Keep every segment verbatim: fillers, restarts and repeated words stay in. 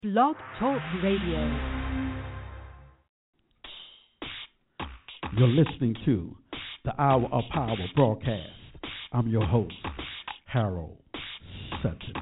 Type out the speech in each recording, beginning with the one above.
Blog Talk Radio. You're listening to the Hour of Power broadcast. I'm your host, Harold Sutton.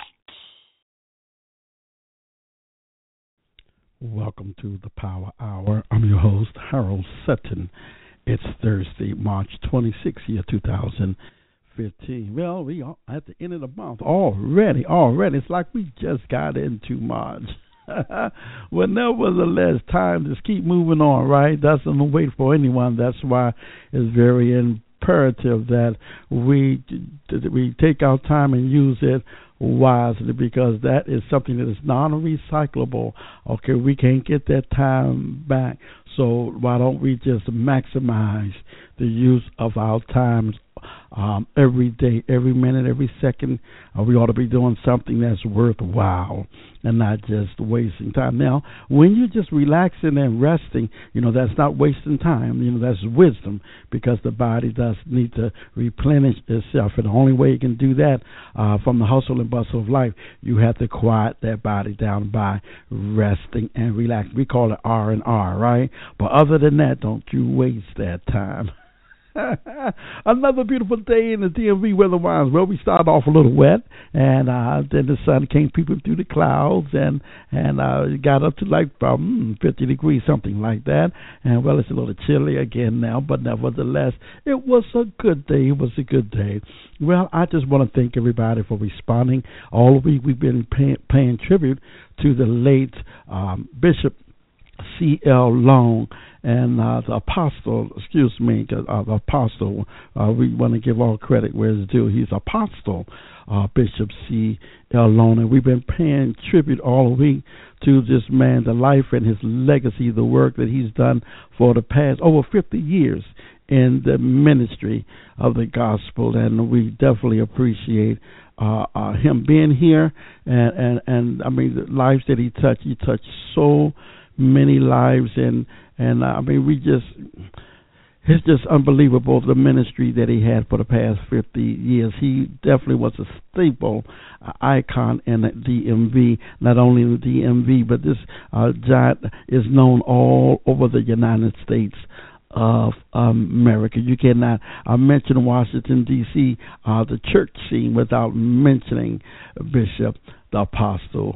Welcome to the Power Hour. I'm your host, Harold Sutton. It's Thursday, March twenty-sixth, year two thousand fifteen. Well, we are at the end of the month already. Already, it's like we just got into March. Well, nevertheless, time just keep moving on, right? Doesn't wait for anyone. That's why it's very imperative that we that we take our time and use it wisely, because that is something that is non-recyclable. Okay, we can't get that time back. So why don't we just maximize the use of our times um, every day, every minute, every second? Uh, we ought to be doing something that's worthwhile and not just wasting time. Now, when you're just relaxing and resting, you know, that's not wasting time. You know, that's wisdom, because the body does need to replenish itself. And the only way you can do that uh, from the hustle and bustle of life, you have to quiet that body down by resting and relaxing. We call it R and R, right? But other than that, don't you waste that time. Another beautiful day in the D M V weather-wise. Well, we started off a little wet, and uh, then the sun came peeping through the clouds, and and uh, it got up to like um, fifty degrees, something like that. And well, it's a little chilly again now, but nevertheless, it was a good day. It was a good day. Well, I just want to thank everybody for responding. All week we've been pay, paying tribute to the late um, Bishop C L Long, and uh, the apostle, excuse me, uh, the apostle, uh, we want to give all credit where it's due. He's apostle, uh, Bishop C L Long, and we've been paying tribute all week to this man, the life and his legacy, the work that he's done for the past over fifty years in the ministry of the gospel, and we definitely appreciate uh, uh, him being here, and, and, and I mean, the lives that he touched, he touched so many lives, and and uh, I mean, we just, it's just unbelievable, the ministry that he had for the past fifty years. He definitely was a staple uh, icon in the D M V, not only in the D M V, but this uh, giant is known all over the United States of America. You cannot uh, mention Washington, D C, uh, the church scene, without mentioning Bishop, the Apostle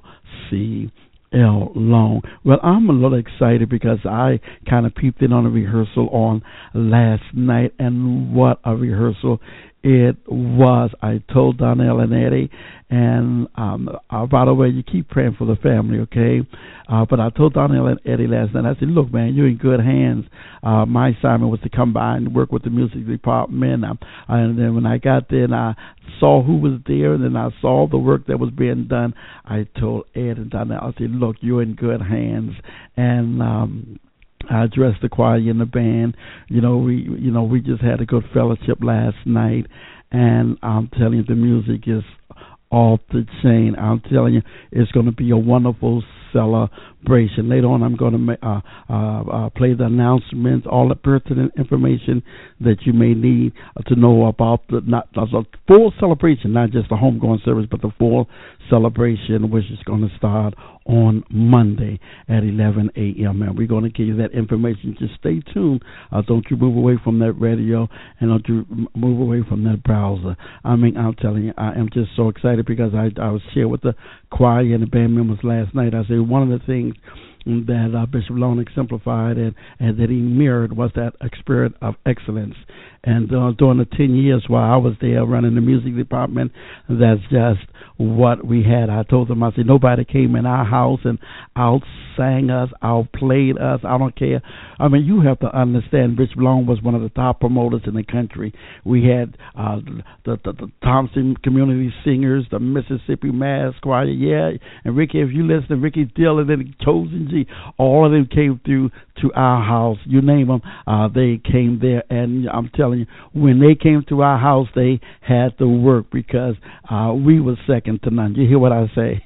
C L Long. Well, I'm a little excited because I kind of peeped in on a rehearsal on last night, and what a rehearsal it was. I told Donnell and Eddie, and um, uh, by the way, you keep praying for the family, okay? Uh, but I told Donnell and Eddie last night, I said, look, man, you're in good hands. Uh, my assignment was to come by and work with the music department. Uh, and then when I got there and I saw who was there, and then I saw the work that was being done, I told Ed and Donnell, I said, look, you're in good hands. And um I addressed the choir and the band. You know, we you know we just had a good fellowship last night, and I'm telling you, the music is off the chain. I'm telling you, it's going to be a wonderful celebration. Later on, I'm going to uh, uh, uh, play the announcements, all the pertinent information that you may need to know about the not the full celebration, not just the homegoing service, but the full celebration, which is going to start on Monday at eleven a.m. And we're going to give you that information. Just stay tuned. Uh, don't you move away from that radio, and don't you move away from that browser. I mean, I'm telling you, I am just so excited, because I, I was sharing with the choir and the band members last night. I said one of the things that uh, Bishop Long exemplified and, and that he mirrored was that spirit of excellence. And uh, during the ten years while I was there running the music department, that's just what we had. I told them, I said, nobody came in our house and out-sang us, out-played us. I don't care. I mean, you have to understand, Bishop Long was one of the top promoters in the country. We had uh, the, the, the Thompson Community Singers, the Mississippi Mass Choir, yeah. And Ricky, if you listen, Ricky Dillon and Chosen G, all of them came through to our house. You name them, uh, they came there. And I'm telling you, when they came to our house, they had to work, because uh, we were second to none. You hear what I say?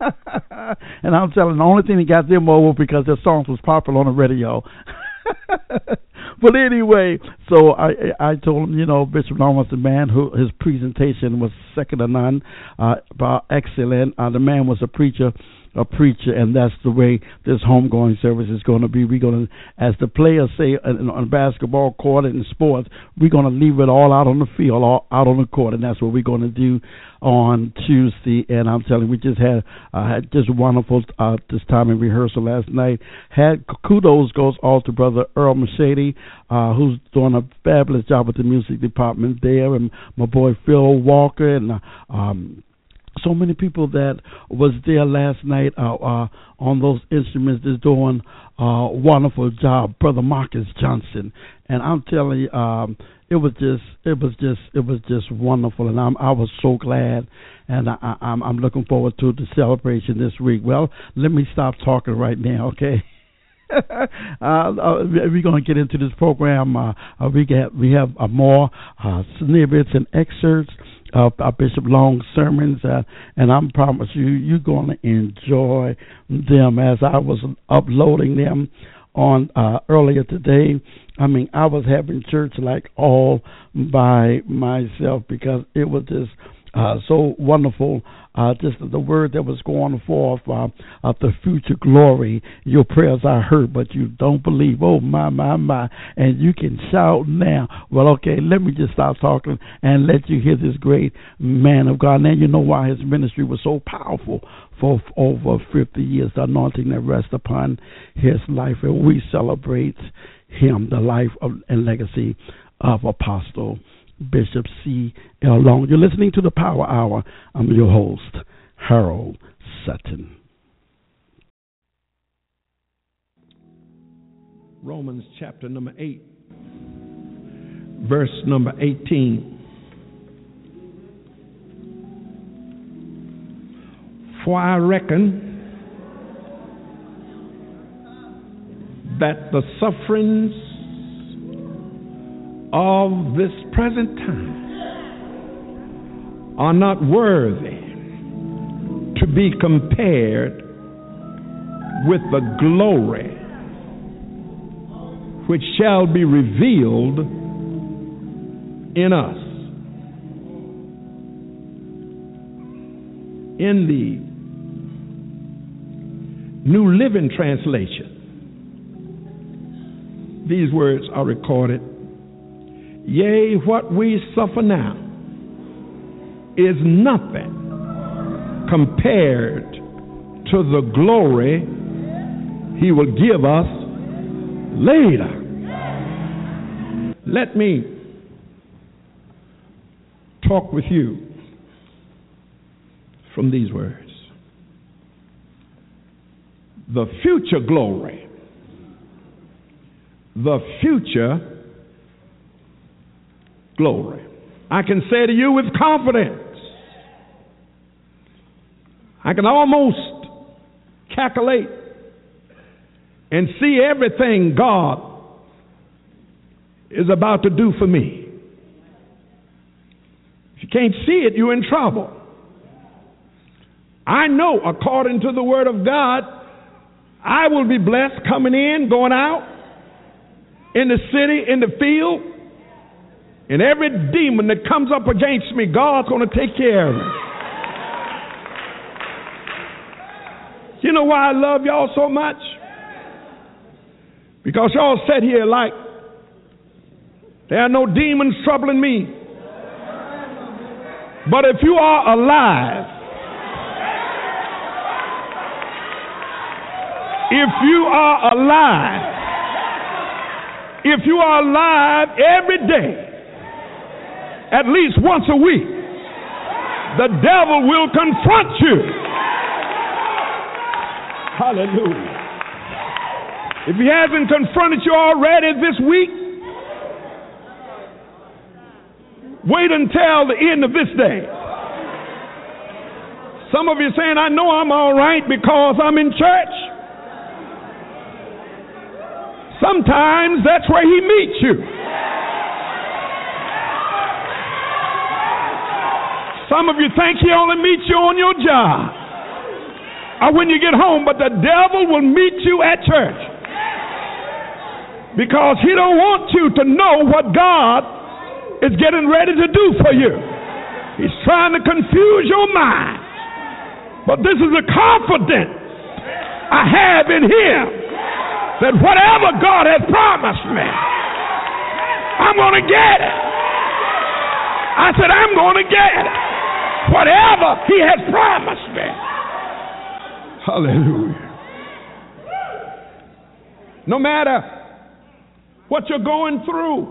And I'm telling you, the only thing that got them over because their songs was popular on the radio. But anyway, so I I told him, you know, Bishop Long was the man who his presentation was second to none, uh, about excellent. Uh, the man was a preacher a preacher, and that's the way this homegoing service is going to be. We're going to, as the players say on, on basketball court and in sports, we're going to leave it all out on the field, all out on the court, and that's what we're going to do on Tuesday. And I'm telling you, we just had uh, had just wonderful uh, this time in rehearsal last night. Had kudos goes all to Brother Earl Machady, uh, who's doing a fabulous job with the music department there, and my boy Phil Walker, and uh, um, so many people that was there last night uh, uh, on those instruments is doing a wonderful job. Brother Marcus Johnson, and I'm telling you, um, it was just, it was just, it was just wonderful, and I'm, I was so glad, and I, I, I'm, I'm looking forward to the celebration this week. Well, let me stop talking right now, okay? uh, uh, we're going to get into this program. Uh, uh, we get, we have uh, more uh, snippets and excerpts of uh, Bishop Long's sermons, uh, and I promise you, you're going to enjoy them. As I was uploading them on uh, earlier today, I mean, I was having church like all by myself because it was just uh, so wonderful. Uh, just the word that was going forth uh, of the future glory. Your prayers I heard, but you don't believe. Oh, my, my, my. And you can shout now. Well, okay, let me just stop talking and let you hear this great man of God. Now you know why his ministry was so powerful for over fifty years, the anointing that rests upon his life. And we celebrate him, the life of, and legacy of Apostle Bishop C L Long. You're listening to the Power Hour. I'm your host, Harold Sutton. Romans chapter number eight, verse number eighteen. For I reckon that the sufferings of this present time are not worthy to be compared with the glory which shall be revealed in us. In the New Living Translation, these words are recorded. Yea, what we suffer now is nothing compared to the glory he will give us later. Let me talk with you from these words. The future glory, the future glory. I can say to you with confidence, I can almost calculate and see everything God is about to do for me. If you can't see it, you're in trouble. I know, according to the Word of God, I will be blessed coming in, going out, in the city, in the field. And every demon that comes up against me, God's going to take care of it. You know why I love y'all so much? Because y'all sit here like there are no demons troubling me. But if you are alive, if you are alive, if you are alive every day, at least once a week, the devil will confront you. Hallelujah. If he hasn't confronted you already this week, wait until the end of this day. Some of you saying, I know I'm all right because I'm in church. Sometimes that's where he meets you. Some of you think he only meets you on your job or when you get home, but the devil will meet you at church because he don't want you to know what God is getting ready to do for you. He's trying to confuse your mind. But this is a confidence I have in him that whatever God has promised me, I'm going to get it. I said, I'm going to get it. Whatever he has promised me. Hallelujah. No matter what you're going through,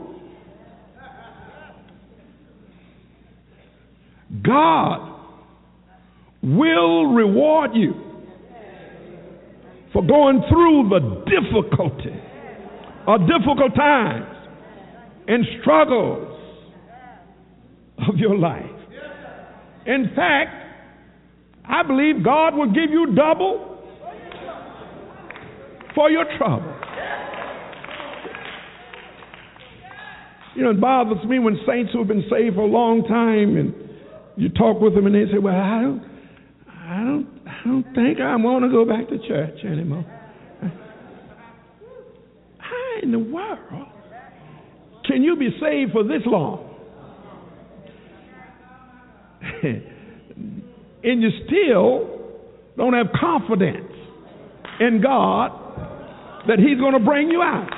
God will reward you for going through the difficulty or difficult times and struggles of your life. In fact, I believe God will give you double for your trouble. You know, it bothers me when saints who have been saved for a long time and you talk with them and they say, well, I don't, I don't, I don't think I want to go back to church anymore. How in the world can you be saved for this long? And you still don't have confidence in God that he's going to bring you out.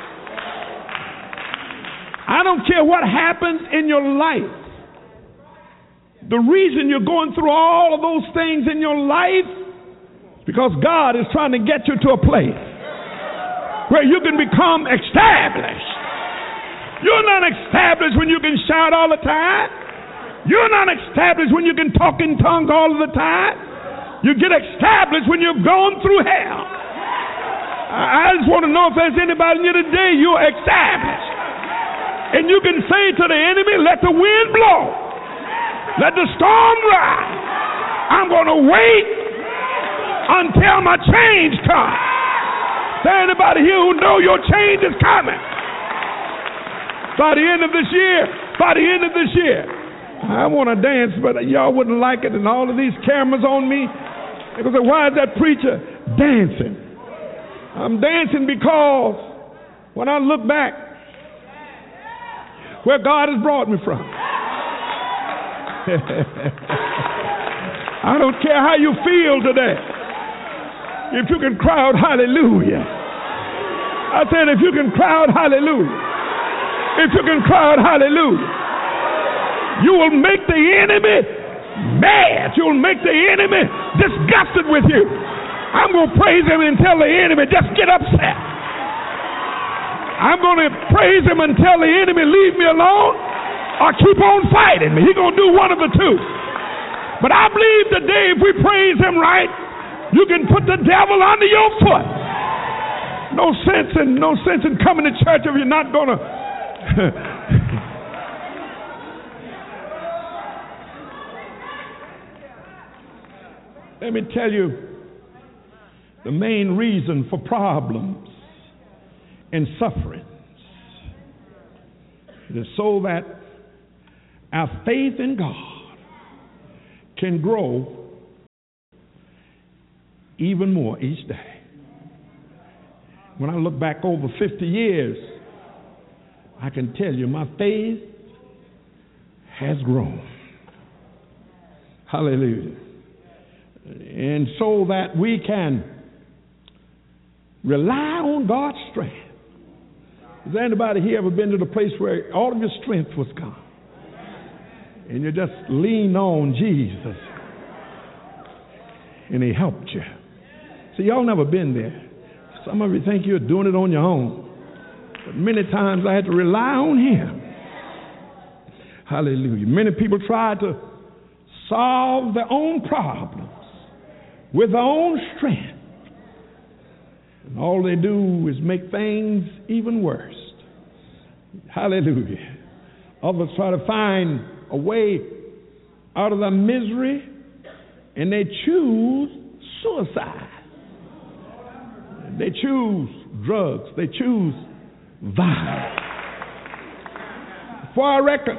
I don't care what happens in your life. The reason you're going through all of those things in your life is because God is trying to get you to a place where you can become established. You're not established when you can shout all the time. You're not established when you can talk in tongues all of the time. You get established when you've gone through hell. I just want to know if there's anybody in here today, you're established. And you can say to the enemy, let the wind blow. Let the storm rise. I'm going to wait until my change comes. Is there anybody here who know your change is coming? By the end of this year, by the end of this year, I want to dance, but y'all wouldn't like it, and all of these cameras on me. They go say, why is that preacher dancing? I'm dancing because when I look back where God has brought me from, I don't care how you feel today. If you can crowd hallelujah. I said, if you can crowd hallelujah. If you can crowd hallelujah. You will make the enemy mad. You'll make the enemy disgusted with you. I'm going to praise him and tell the enemy, just get upset. I'm going to praise him and tell the enemy, leave me alone or keep on fighting me. He's going to do one of the two. But I believe today if we praise him right, you can put the devil under your foot. No sense in, no sense in coming to church if you're not going to... Let me tell you the main reason for problems and sufferings. It is so that our faith in God can grow even more each day. When I look back over fifty years, I can tell you my faith has grown. Hallelujah. And so that we can rely on God's strength. Has anybody here ever been to the place where all of your strength was gone? And you just lean on Jesus. And he helped you. See, y'all never been there. Some of you think you're doing it on your own. But many times I had to rely on him. Hallelujah. Many people try to solve their own problems with their own strength. And all they do is make things even worse. Hallelujah. Others try to find a way out of their misery, and they choose suicide. They choose drugs. They choose violence. For I reckon,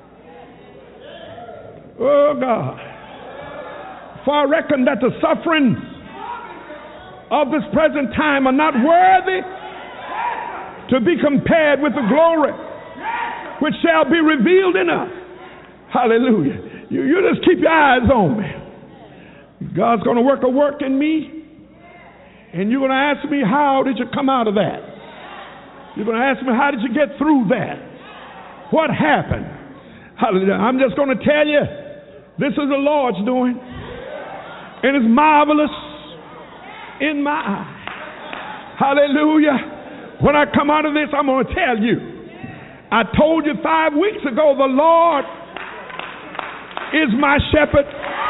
oh God, for I reckon that the sufferings of this present time are not worthy to be compared with the glory which shall be revealed in us. Hallelujah. You, you just keep your eyes on me. God's going to work a work in me, And you're going to ask me, how did you come out of that? You're going to ask me, how did you get through that? What happened? Hallelujah. I'm just going to tell you, this is the Lord's doing. And it's marvelous in my eye. Hallelujah. When I come out of this, I'm going to tell you. I told you five weeks ago, the Lord is my shepherd,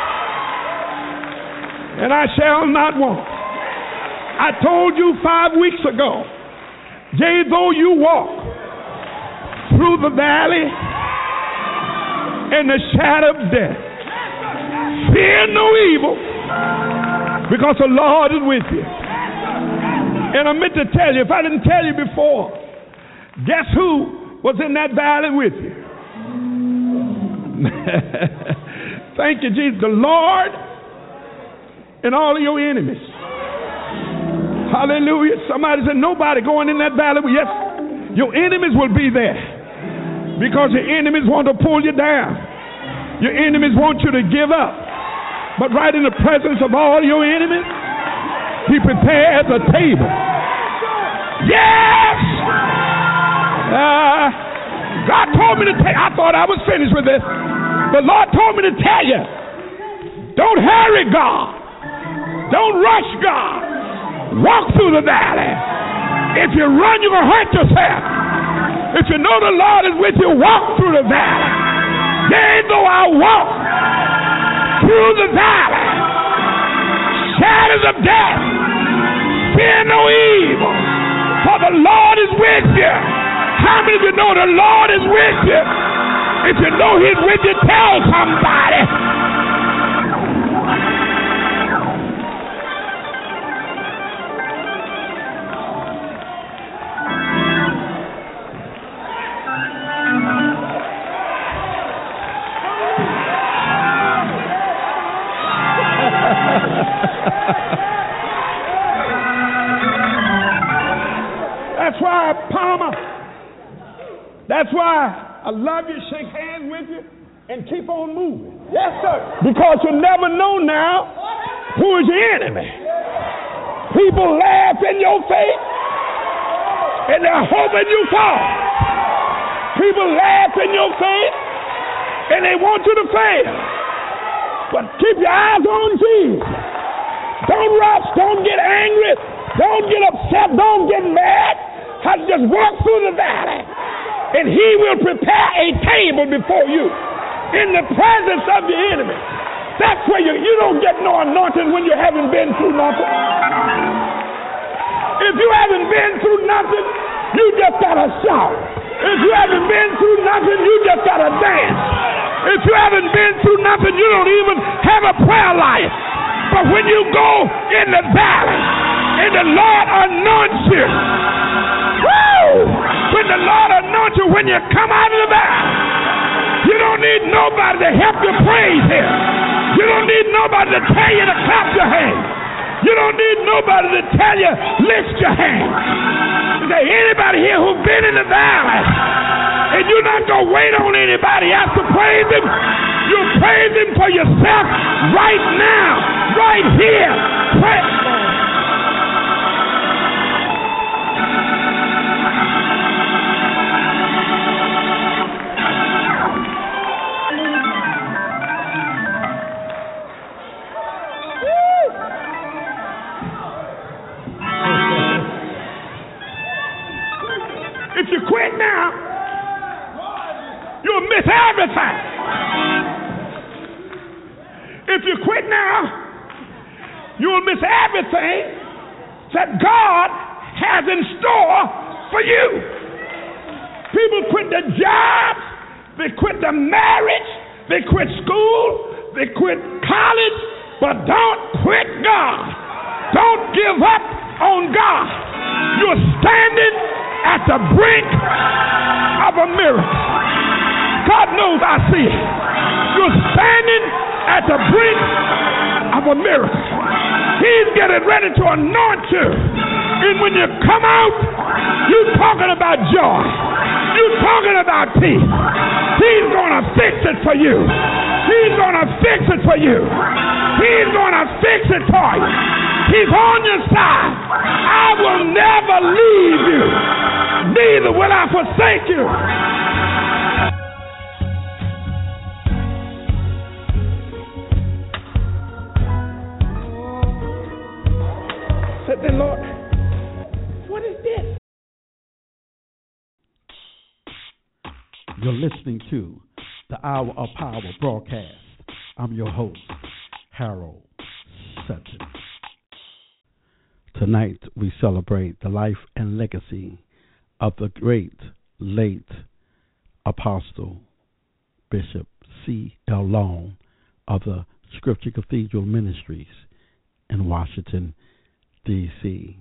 and I shall not want. I told you five weeks ago, yea, though you walk through the valley in the shadow of death, fear no evil, because the Lord is with you. And I meant to tell you, if I didn't tell you before, guess who was in that valley with you? Thank you, Jesus. The Lord and all of your enemies. Hallelujah. Somebody said, nobody going in that valley. Yes, your enemies will be there, because your enemies want to pull you down. Your enemies want you to give up. But right in the presence of all your enemies, He prepares a table. Yes! Uh, God told me to tell you. I thought I was finished with this. The Lord told me to tell you, don't hurry God. Don't rush God. Walk through the valley. If you run, you're going to hurt yourself. If you know the Lord is with you, walk through the valley. Yea, though I walk through the valley, shadows of death, fear no evil, for the Lord is with you. How many of you know the Lord is with you? If you know He's with you, tell somebody. That's why, Palmer, that's why I love you, shake hands with you, and keep on moving. Yes, sir. Because you never know now who is your enemy. People laugh in your face, and they're hoping you fall. People laugh in your face, and they want you to fail. But keep your eyes on Jesus. Don't rush. Don't get angry. Don't get upset. Don't get mad. I just walk through the valley, and He will prepare a table before you in the presence of your enemy. That's where you, you don't get no anointing when you haven't been through nothing. If you haven't been through nothing, you just got to shout. If you haven't been through nothing, you just got to dance. If you haven't been through nothing, you don't even have a prayer life. But when you go in the valley and the Lord anoints you, woo! When the Lord anoints you, when you come out of the valley, you don't need nobody to help you praise Him. You don't need nobody to tell you to clap your hands. You don't need nobody to tell you lift your hands. Is there anybody here who's been in the valley and you're not going to wait on anybody else to praise Him? You praise Him for yourself right now, right here. Praise If you quit now, you'll miss everything. If you quit now, you'll miss everything that God has in store for you. People quit their jobs, they quit their marriage, they quit school, they quit college, but don't quit God. Don't give up on God. You're standing at the brink of a miracle. God knows I see it. You're standing at the brink of a miracle. He's getting ready to anoint you. And when you come out, you're talking about joy. You're talking about peace. He's going to fix it for you. He's going to fix it for you. He's going to fix it for you. keep on your side. I will never leave you, neither will I forsake you. Said the Lord, what is this? You're listening to the Hour of Power broadcast. I'm your host, Harold Sutton. Tonight we celebrate the life and legacy of the great late Apostle Bishop C L Long of the Scripture Cathedral Ministries in Washington, D C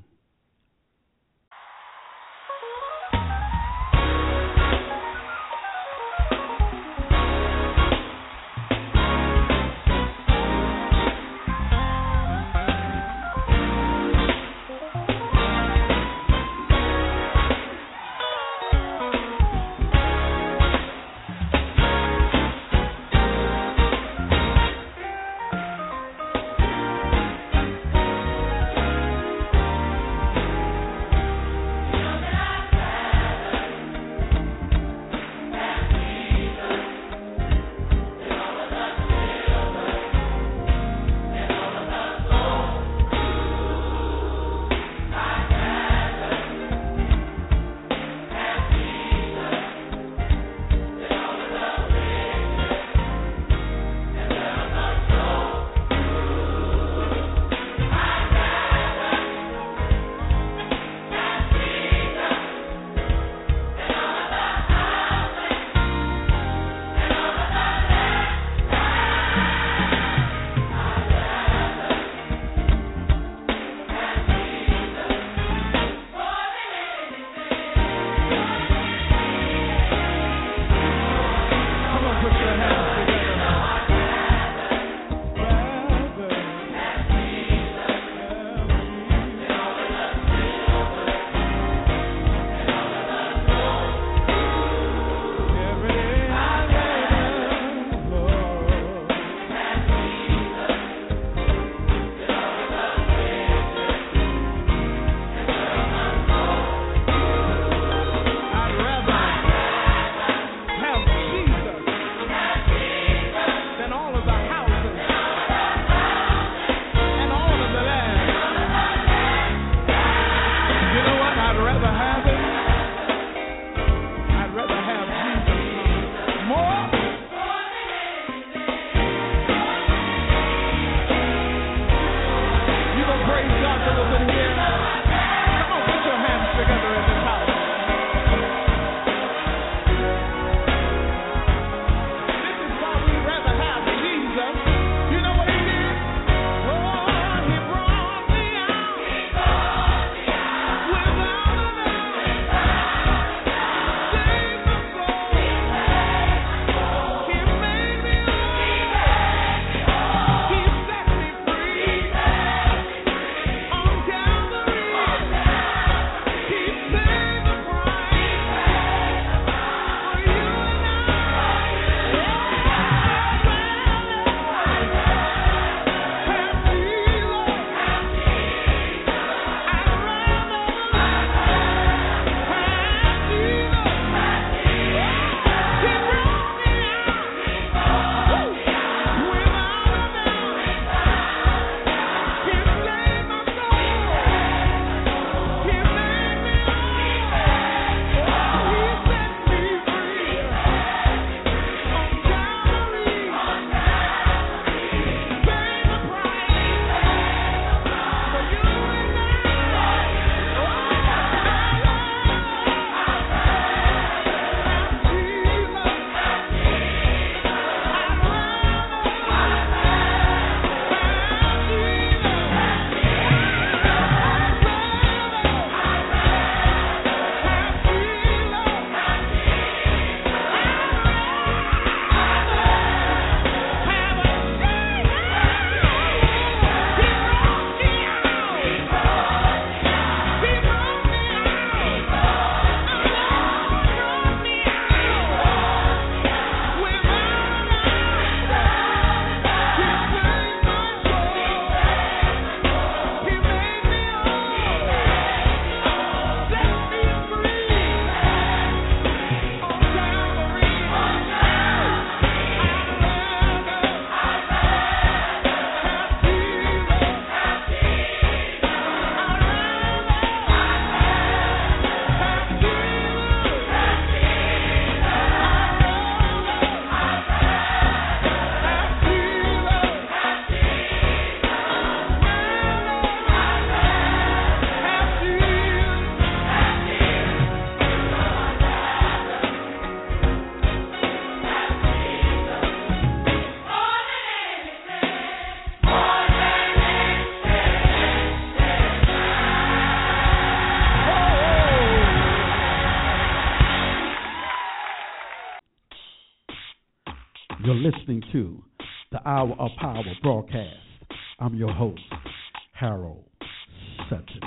You're listening to the Hour of Power broadcast. I'm your host, Harold Sutton.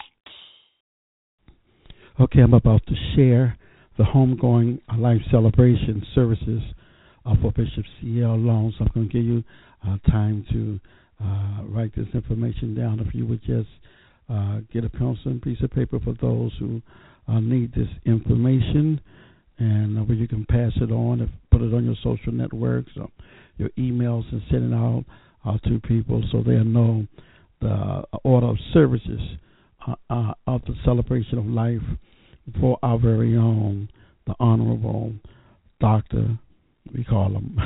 Okay, I'm about to share the homegoing life celebration services uh, for Bishop C L Long. So I'm going to give you uh, time to uh, write this information down. If you would just uh, get a pencil and piece of paper for those who uh, need this information, and uh, where you can pass it on, if, put it on your social networks, or your emails, and send it out uh, to people so they'll know the order of services uh, uh, of the celebration of life for our very own, the Honorable Doctor, we call him,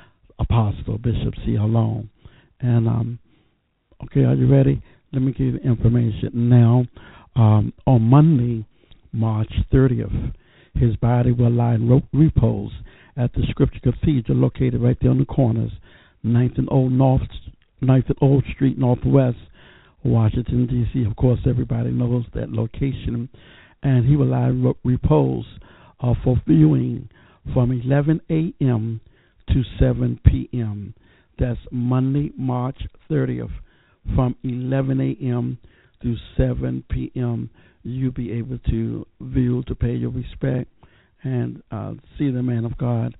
Apostle Bishop C L Long. And, um, okay, are you ready? Let me give you the information now. Um, on Monday, March thirtieth, his body will lie in ro- repose at the Scripture Cathedral located right there on the corners, ninth and Old North, ninth and Old Street Northwest, Washington, D C Of course, everybody knows that location. And he will lie in ro- repose uh, for viewing from eleven a.m. to seven p.m. That's Monday, March thirtieth, from eleven a.m. to seven p.m. You'll be able to view, to pay your respect, and uh, see the man of God.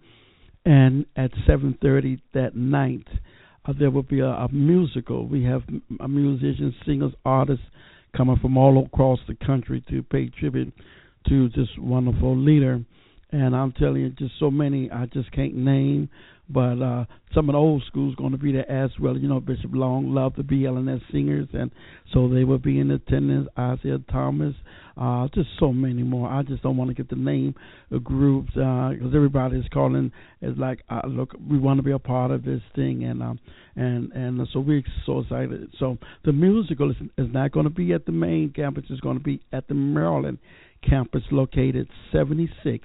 And at seven thirty that night, uh, there will be a, a musical. We have a musicians, singers, artists coming from all across the country to pay tribute to this wonderful leader. And I'm telling you, just so many I just can't name, but uh, some of the old school's going to be there as well. You know, Bishop Long loved the B L N S singers, and so they will be in attendance. Isaiah Thomas, uh, just so many more. I just don't want to get the name of groups because uh, everybody's calling. It's like, uh, look, we want to be a part of this thing, and um, and and so we're so excited. So the musical is, is not going to be at the main campus. It's going to be at the Maryland campus, located seventy-six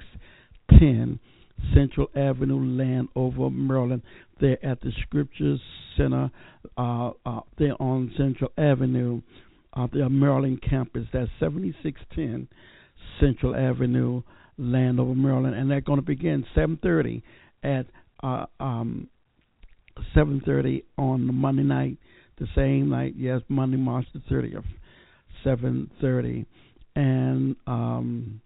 ten Central Avenue, Landover, Maryland. They're at the Scripture Center. Uh, uh, they're on Central Avenue. Uh, their Maryland campus. That's seventy-six ten Central Avenue, Landover, Maryland. And they're going to begin seven thirty at uh, um, seven thirty on Monday night, the same night. Yes, Monday, March the thirtieth, seven thirty, and um,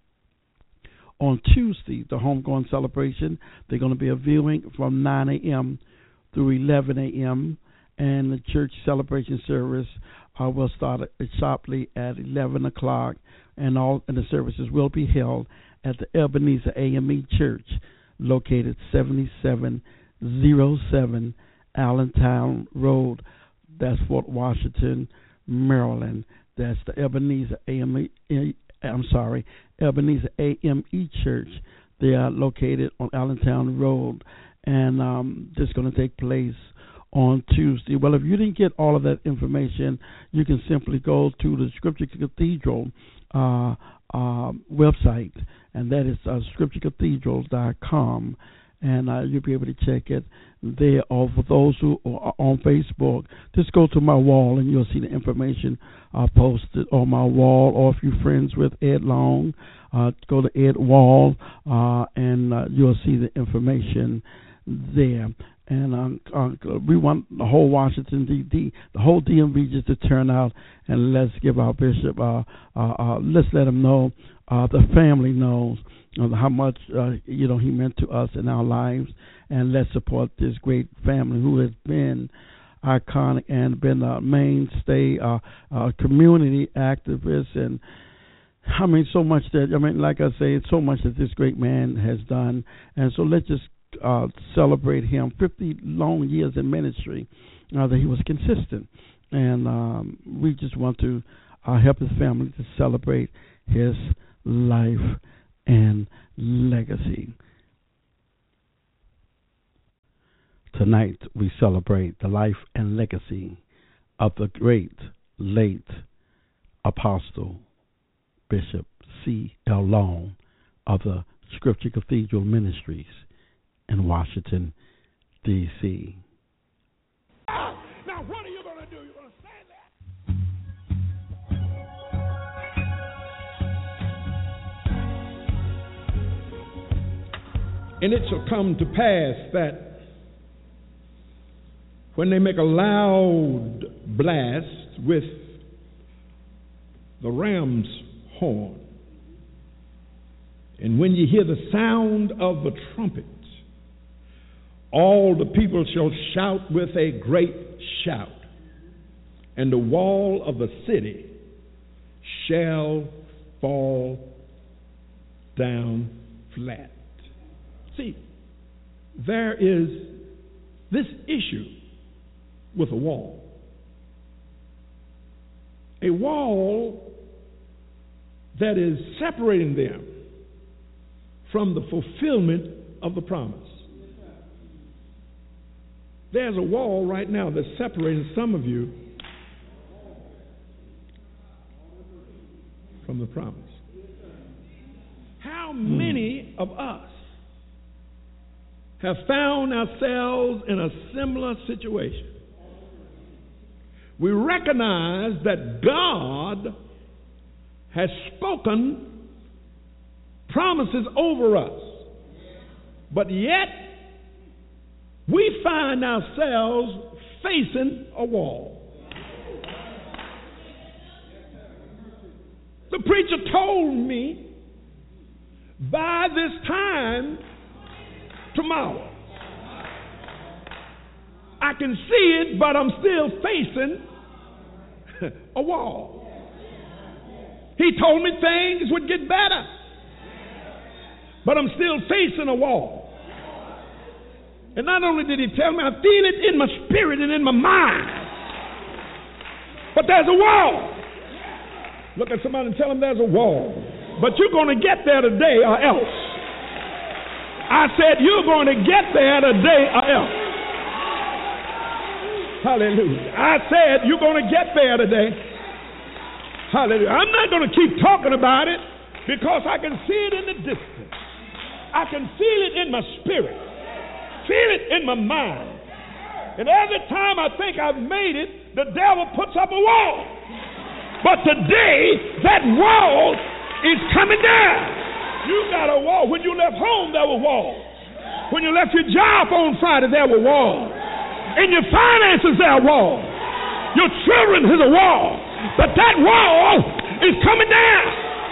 on Tuesday, the homegoing celebration, they're going to be a viewing from nine a.m. through eleven a.m., and the church celebration service uh, will start sharply at eleven o'clock, and all and the services will be held at the Ebenezer A M E Church, located seventy-seven oh seven Allentown Road. That's Fort Washington, Maryland. That's the Ebenezer A M E. I'm sorry, Ebenezer A M E Church. They are located on Allentown Road, and um, this is going to take place on Tuesday. Well, if you didn't get all of that information, you can simply go to the Scripture Cathedral uh, uh, website, and that is uh, scripture cathedral dot com. And uh, you'll be able to check it there. Or for those who are on Facebook, just go to my wall and you'll see the information uh, posted on my wall. Or if you're friends with Ed Long, uh, go to Ed Wall uh, and uh, you'll see the information there. And um, uh, we want the whole Washington, D C, the whole D M V just to turn out, and let's give our bishop, uh, uh, uh, let's let him know, uh, the family knows uh, how much, uh, you know, he meant to us in our lives, and let's support this great family who has been iconic and been a mainstay, uh, uh, community activist, and I mean, so much that, I mean, like I say, so much that this great man has done, and so let's just Uh, celebrate him. fifty long years in ministry, uh, that he was consistent, and um, we just want to uh, help his family to celebrate his life and legacy. Tonight we celebrate the life and legacy of the great late Apostle Bishop C L Long of the Scripture Cathedral Ministries in Washington, D C Now, what are you going to do? You're going to stand there? And it shall come to pass that when they make a loud blast with the ram's horn, and when you hear the sound of the trumpet, all the people shall shout with a great shout, and the wall of the city shall fall down flat. See, there is this issue with a wall. A wall that is separating them from the fulfillment of the promise. There's a wall right now that's separating some of you from the promise. How many of us have found ourselves in a similar situation? We recognize that God has spoken promises over us, but yet we find ourselves facing a wall. The preacher told me by this time tomorrow, I can see it, but I'm still facing a wall. He told me things would get better, but I'm still facing a wall. And not only did he tell me, I feel it in my spirit and in my mind, but there's a wall. Look at somebody and tell them there's a wall. But you're going to get there today or else. I said you're going to get there today or else. Hallelujah. I said you're going to get there today. Hallelujah. I'm not going to keep talking about it because I can see it in the distance. I can feel it in my spirit. Feel it in my mind. And every time I think I've made it, the devil puts up a wall. But today, that wall is coming down. You got a wall. When you left home, there were walls. When you left your job on Friday, there were walls. In your finances, there are walls. Your children, there's a wall. But that wall is coming down.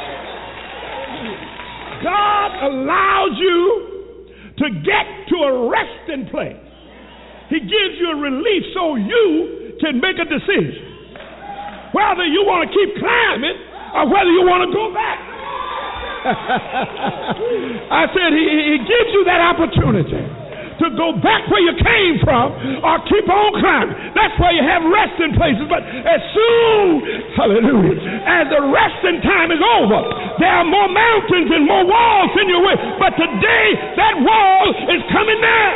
God allows you to get to a resting place. He gives you a relief so you can make a decision whether you want to keep climbing or whether you want to go back. I said he, he gives you that opportunity to go back where you came from or keep on climbing. That's why you have resting places. But as soon, hallelujah, as the resting time is over, there are more mountains and more walls in your way. But today, that wall is coming down.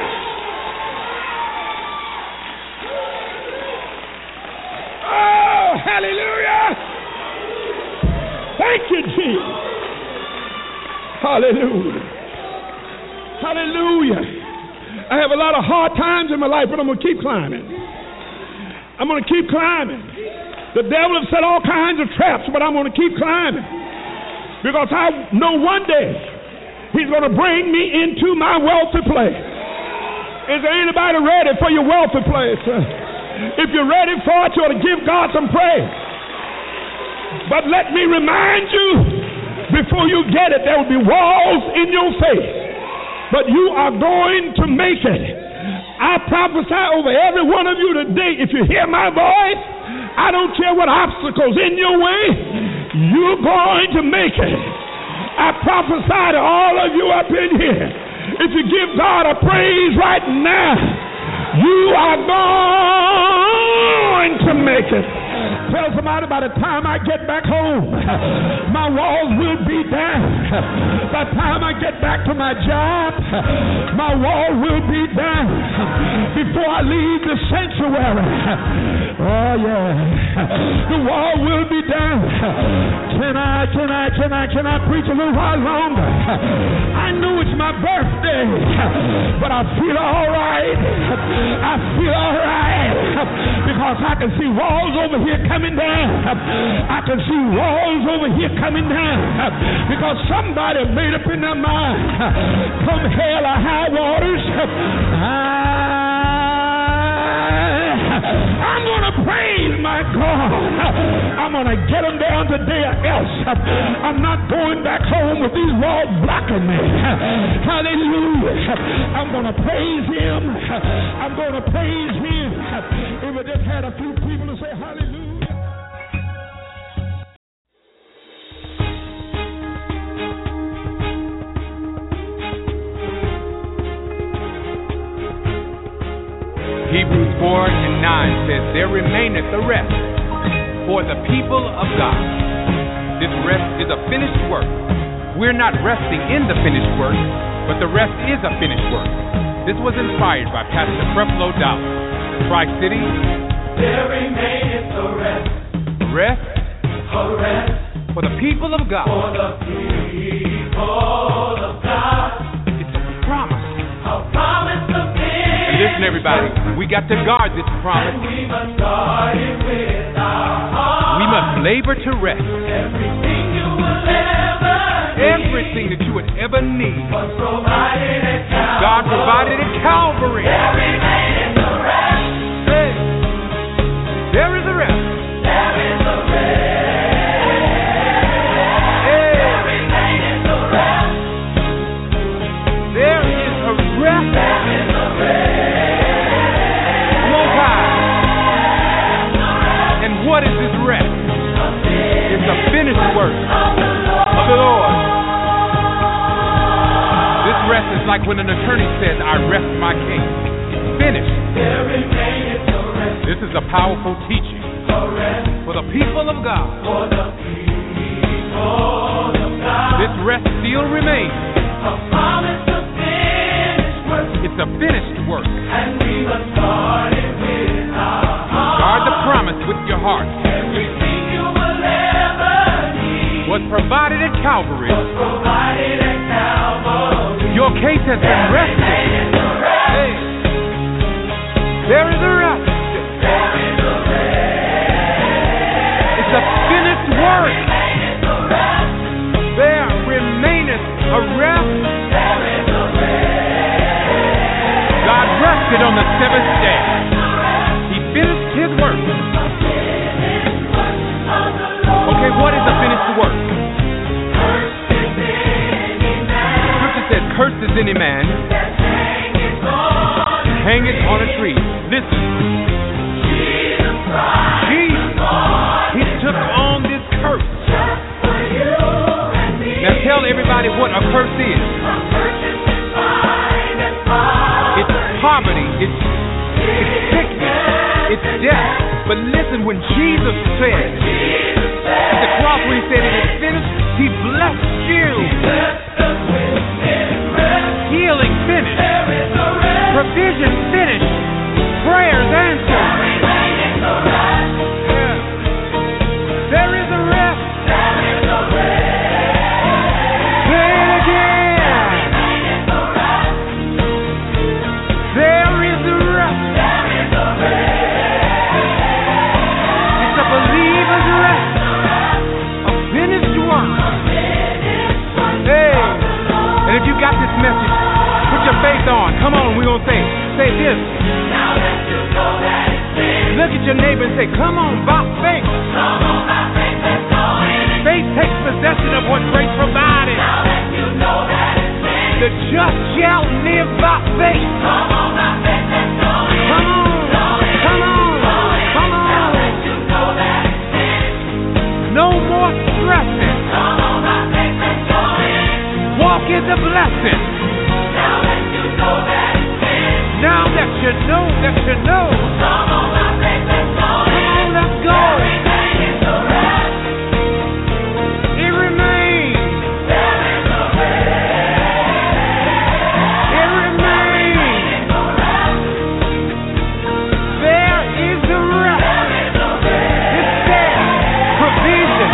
Oh, hallelujah. Thank you, Jesus. Hallelujah. Hallelujah. I have a lot of hard times in my life, but I'm going to keep climbing. I'm going to keep climbing. The devil has set all kinds of traps, but I'm going to keep climbing. Because I know one day he's going to bring me into my wealthy place. Is there anybody ready for your wealthy place? If you're ready for it, you ought to give God some praise. But let me remind you, before you get it, there will be walls in your face. But you are going to make it. I prophesy over every one of you today. If you hear my voice, I don't care what obstacles in your way, you're going to make it. I prophesy to all of you up in here. If you give God a praise right now, you are going to make it. Tell somebody by the time I get back home, my walls will be down. By the time I get back to my job, my wall will be down. Before I leave the sanctuary, oh yeah, the wall will be down. Can I, can I, can I, can I preach a little while longer? I know it's my birthday, but I feel all right. I feel all right because I can see walls over here coming down. I can see walls over here coming down because somebody made up in their mind, come hell or high waters, I I'm going to praise my God. I'm going to get them down today or else I'm not going back home with these law blocking me. Hallelujah. I'm going to praise him. I'm going to praise him. If we just had a few people to say hallelujah. Hebrews four and nine says, there remaineth the rest for the people of God. This rest is a finished work. We're not resting in the finished work, but the rest is a finished work. This was inspired by Pastor Creflo Dollar. Tri-City. There remaineth the rest. Rest. A rest. For the people of God. For the people of God. It's a promise. A promise of And listen, everybody, we got to guard this promise. And we must guard it with our heart. We must labor to rest. Everything you will ever need. Everything that you would ever need. Was provided at Calvary. God provided at Calvary. There remaineth the rest. Hey, there is a rest. There is a rest. Hey. There remaineth the rest. There is a rest. There is a rest. One time. And what is this rest? It's a finished work of the Lord. This rest is like when an attorney says, I rest my case. It's finished. There remaineth the rest. This is a powerful teaching A rest. for the people of God. For the people of God. This rest still remains. A promise of finished work. It's a finished work. And we must guard it with our heart. Guard the promise with your heart. Everything you will ever need Was provided at Calvary. was provided at Calvary. Your case has been rested. Hey, there is a rest. There is a rest. It's a finished work. Remaineth a rest. There remaineth a rest. There is a rest. God rested on the seventh day. He finished his work. Okay, what is a finished work? Scripture says, cursed is any man hangeth on a tree. Listen. Jesus, he took on this curse. Now tell everybody what a curse is. It's poverty. It's, it's sickness. It's death. But listen, when Jesus said at the cross, when he said it is finished, he blessed you. Healing finished. Provision finished. Prayers answered. Yeah. There is a rest. Say it again. There is a rest. It's a believer's rest. A finished work. Hey. And if you got this message, put your faith on. Come on, we're going to say, say this. Look at your neighbor and say, come on, by faith. Faith takes possession of what grace provided. The just shall live by faith. Come on, come on, come on. No more stressing. Walk in the blessing. Now that you know that you know. Come on, let's go. It remains. It remains. There is a rest. It's there. Provision.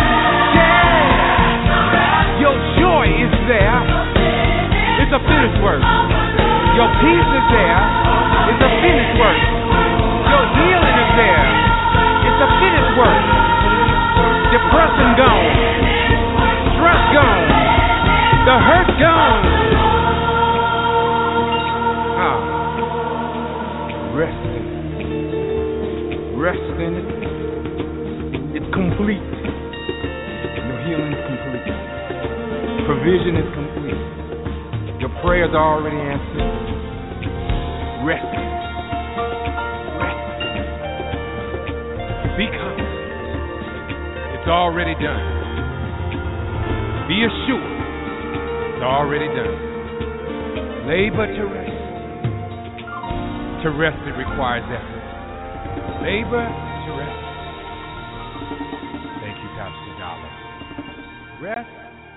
There. Your joy is there. It's a finished work. Your peace is there. It's a finished work. Your healing is there. It's a finished work. Depression gone. Stress gone. The hurt gone. Ah. Resting. is complete. Provision is complete. Your prayers are already answered. Rest. Rest. Be confident. It's already done. Be assured. It's already done. Labor to rest. To rest, it requires effort. Labor to rest. Thank you, Pastor Dollar. Rest.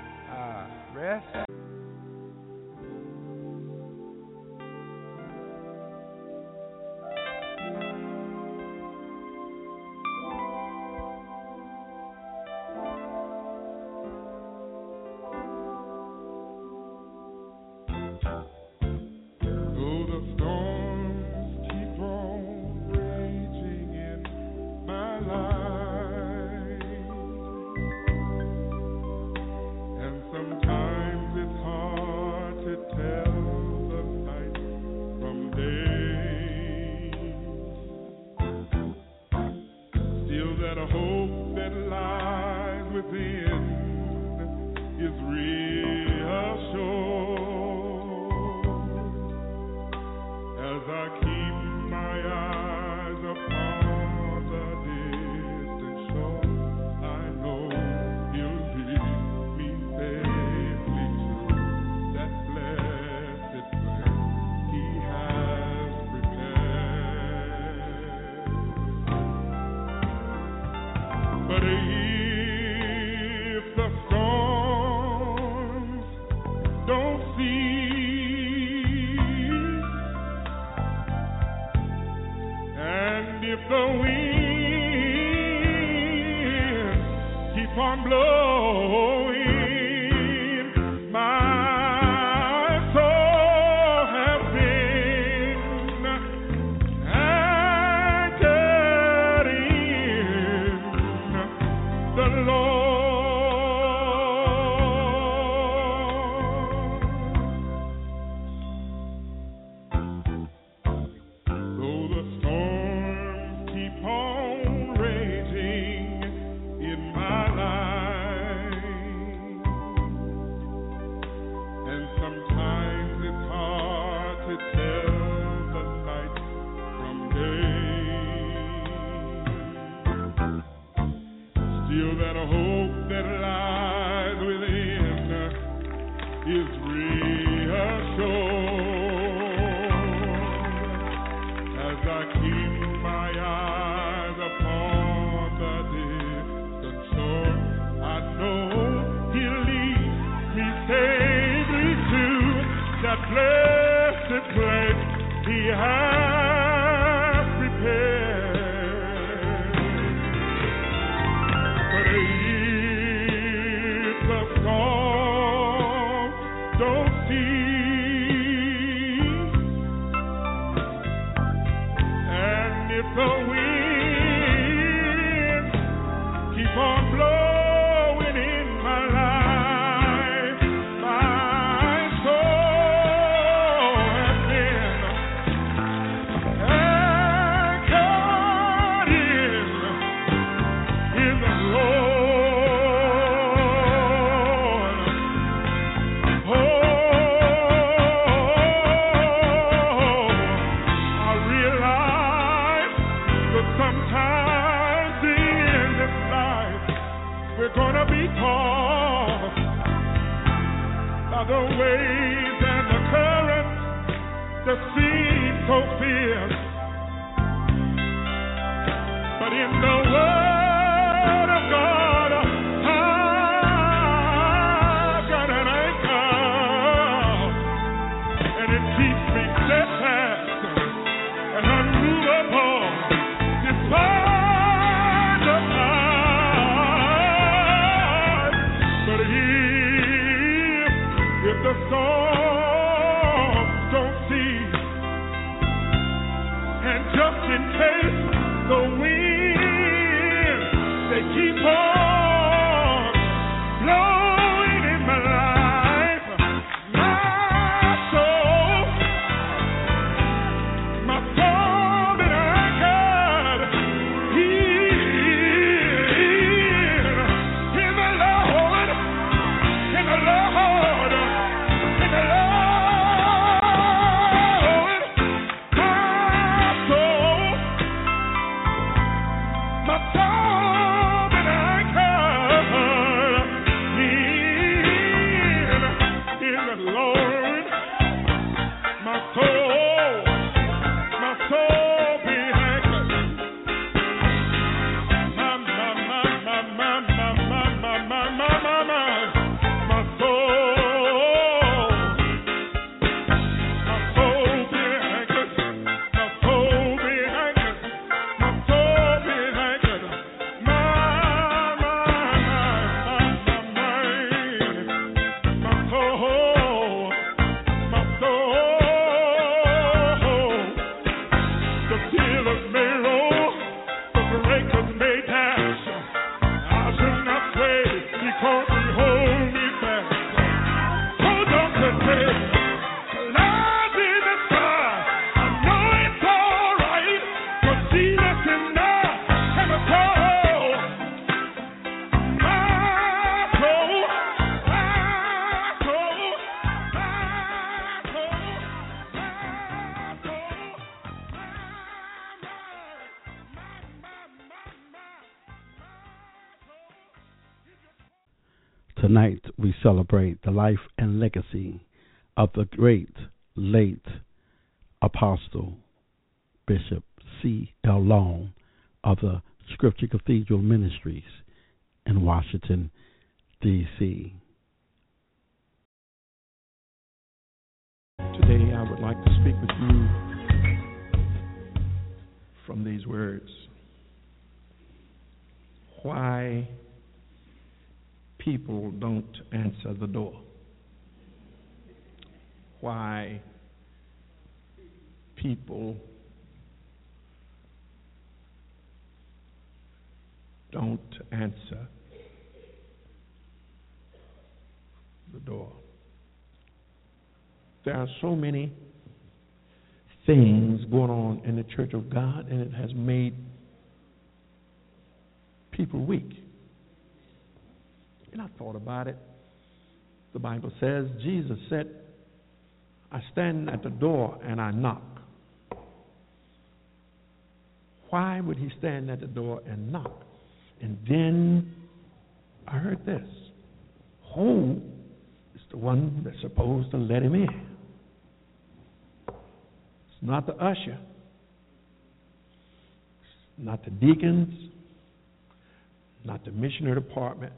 Uh, rest. In the Lord Tonight we celebrate the life and legacy of the great late Apostle Bishop C L Long of the Scripture Cathedral Ministries in Washington, D C Today I would like to speak with you from these words. Why people don't answer the door. Why people don't answer the door. There are so many things going on in the Church of God, and it has made people weak. And I thought about it. The Bible says, Jesus said, I stand at the door and I knock. Why would he stand at the door and knock? And then I heard this. Who is the one that's supposed to let him in? It's not the usher. It's not the deacons. Not the missionary department.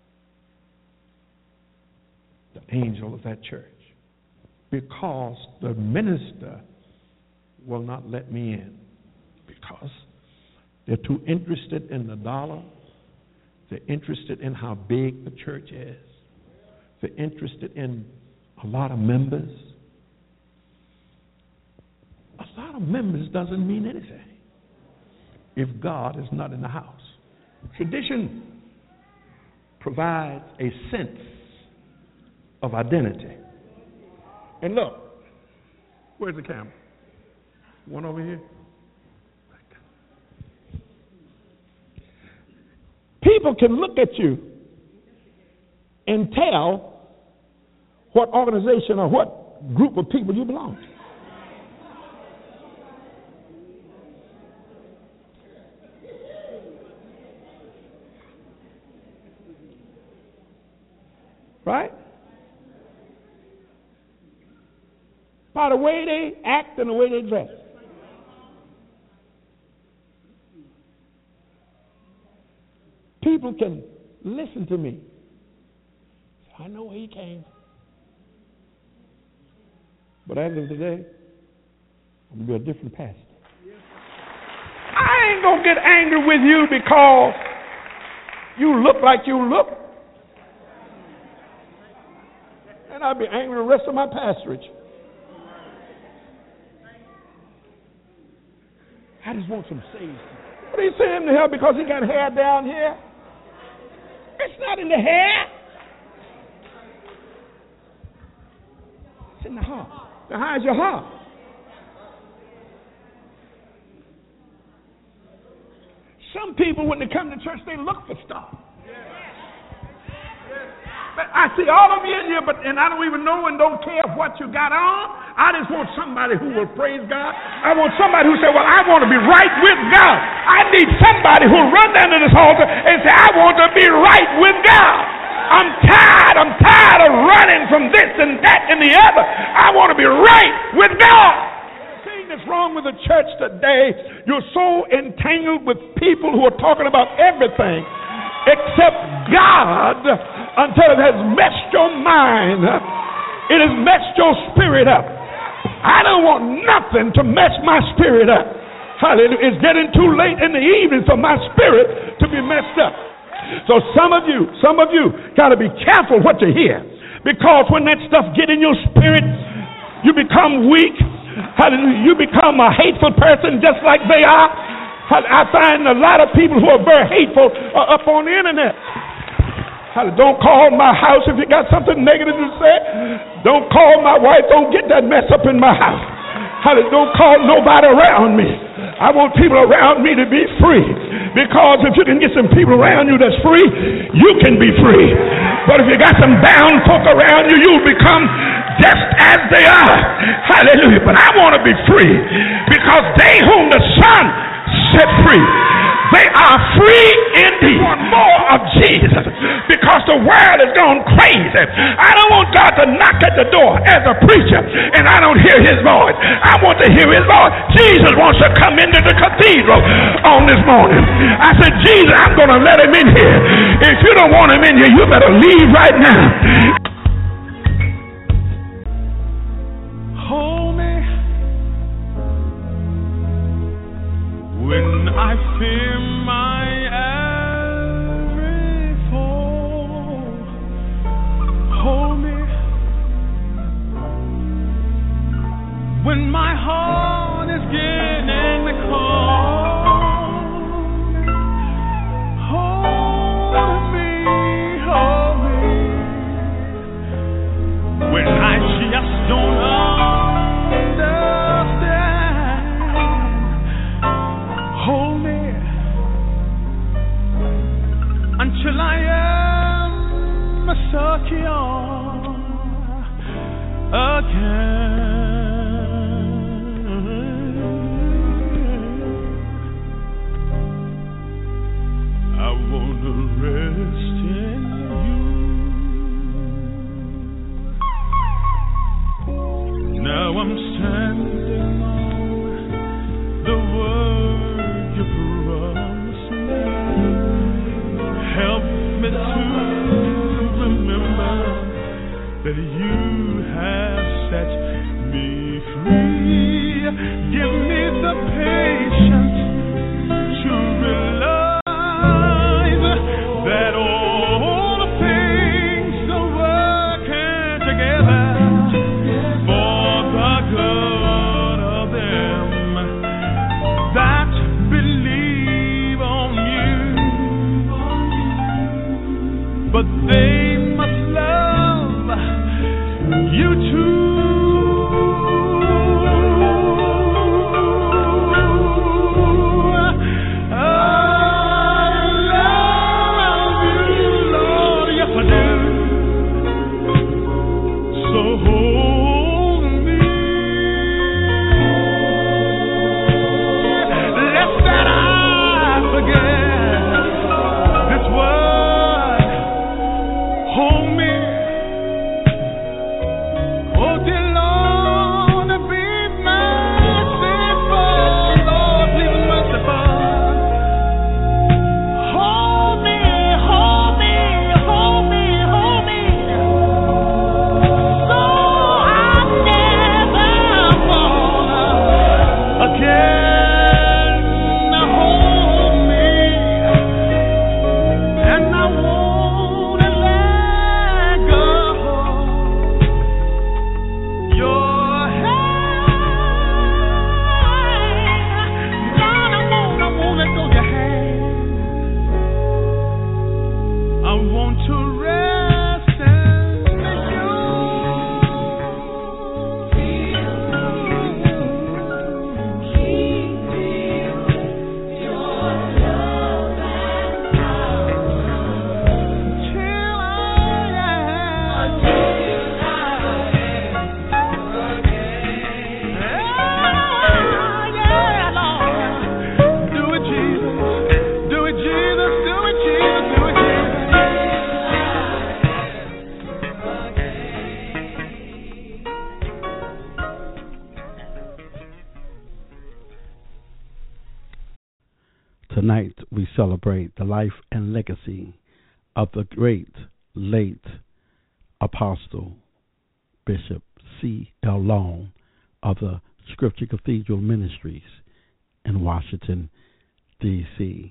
The angel of that church. Because the minister will not let me in. Because they're too interested in the dollar. They're interested in how big the church is. They're interested in a lot of members. A lot of members doesn't mean anything if God is not in the house. Tradition provides a sense of identity. And look, where's the camera? One over here. People can look at you and tell what organization or what group of people you belong to. Right? By the way they act and the way they dress. People can listen to me. I know where he came. But at the end of the day, I'm going to be a different pastor. I ain't going to get angry with you because you look like you look. And I'll be angry the rest of my pastorage. I just want some saved. What are you saying to him because he got hair down here? It's not in the hair. It's in the heart. Behind your heart. Some people, when they come to church, they look for stuff. But I see all of you in here, but and I don't even know and don't care what you got on. I just want somebody who will praise God. I want somebody who say, well, I want to be right with God. I need somebody who will run down to this altar and say, I want to be right with God. I'm tired. I'm tired of running from this and that and the other. I want to be right with God. The thing that's wrong with the church today, you're so entangled with people who are talking about everything except God until it has messed your mind. It has messed your spirit up. I don't want nothing to mess my spirit up. Hallelujah. It's getting too late in the evening for my spirit to be messed up. So some of you, some of you got to be careful what you hear. Because when that stuff get in your spirit, you become weak. Hallelujah. You become a hateful person just like they are. I find a lot of people who are very hateful are up on the internet. Don't call my house if you got something negative to say. Don't call my wife. Don't get that mess up in my house. Don't call nobody around me. I want people around me to be free. Because if you can get some people around you that's free, you can be free. But if you got some bound folk around you, you'll become just as they are. Hallelujah. But I want to be free. Because they whom the Son set free, They are free indeed. Want more of Jesus because the world has gone crazy. I don't want God to knock at the door as a preacher and I don't hear his voice. I want to hear his voice. Jesus wants to come into the cathedral on this morning. I said, Jesus, I'm going to let him in here. If you don't want him in here, you better leave right now. Hold me when I fear my every fall. Hold me when my heart is getting cold. Hold me, hold me when I just don't understand. Hold me until I am secure again. I want to rest in you. Now I'm standing on the word you promised me. Help me to remember that you have set me free. Give me the patience to realize that all things are working together for the good of them that believe on you. But they must love you too. I love you, Lord, yes I do. So hold me, lest that I forget this word. Hold me, oh dear Lord, be merciful, Lord, please merciful. Hold me, hold me, hold me, hold me, so I never fall again. Hold me, and I won't let go. Your hand, God, I won't, I won't let go your hand. I want to rest in Tonight we celebrate the life and legacy of the great late Apostle Bishop C L Long of the Scripture Cathedral Ministries in Washington, D C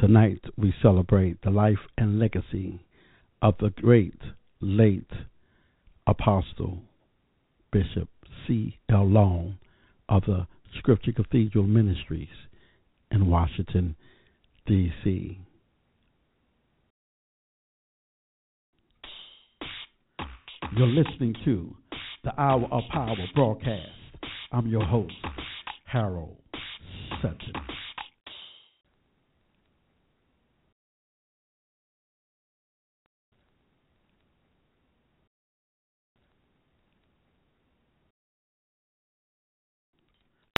Tonight we celebrate the life and legacy of the great late Apostle Bishop C L Long of the Scripture Cathedral Ministries in Washington, D C You're listening to the Hour of Power broadcast. I'm your host, Harold Sutton.